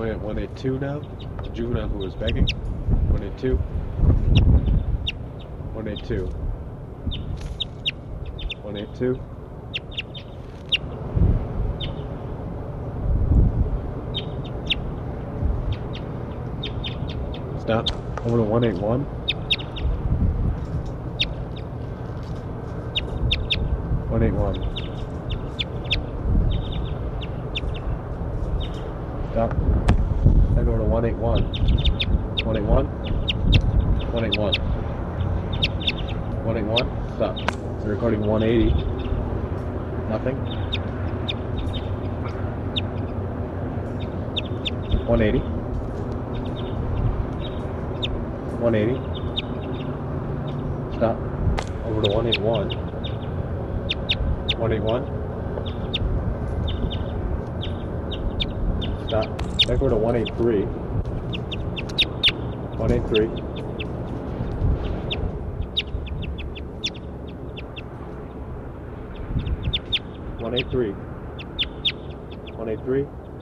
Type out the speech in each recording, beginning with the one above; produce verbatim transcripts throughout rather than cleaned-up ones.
going at one eighty-two now. Juvenile who was begging. one eighty-two. one eighty-two. one eighty-two. Stop. Over to one eighty-one. one eighty-one. Stop. Then go to one eighty-one. one eighty-one. one eighty-one. one eighty-one. Stop. So recording one eighty. Nothing. one eighty. one eighty. Stop. Over to one eighty-one. one eighty-one. Stop. Back over to one eighty-three. one eighty-three. one eighty-three. one eighty-three.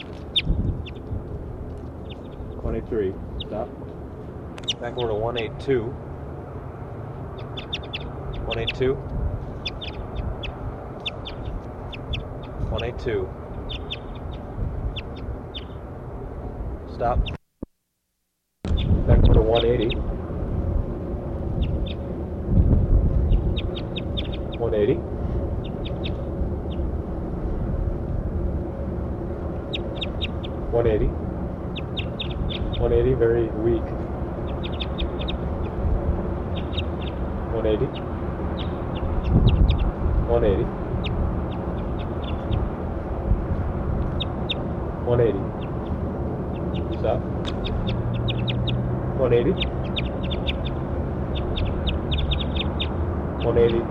one eighty-three. Stop. Back over to one eighty-two. one eighty-two. one eighty-two. Stop. Back over to one eighty. one eighty. one eighty. one eighty, very weak. one eighty. one eighty. one eighty. Stop. one eighty. one eighty.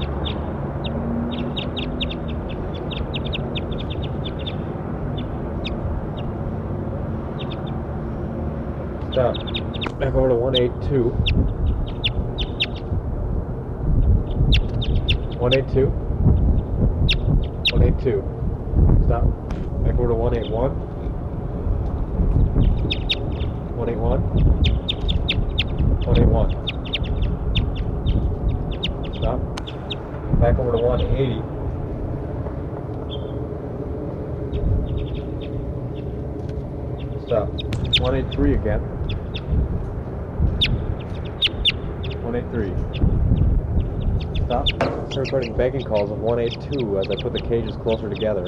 Stop. Back over to one eighty-two. one eighty-two. one eighty-two. Stop. Back over to one eighty-one. one eighty-one. one eighty-one. Stop. Back over to one eighty. Stop. one eighty-three again. one eighty-three. Stop. Start recording begging calls of one eighty-two as I put the cages closer together.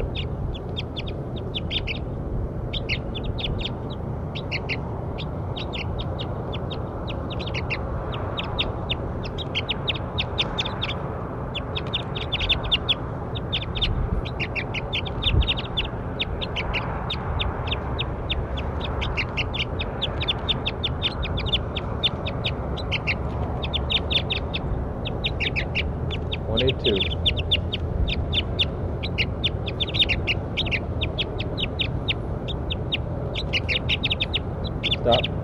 one eighty-two. Stop.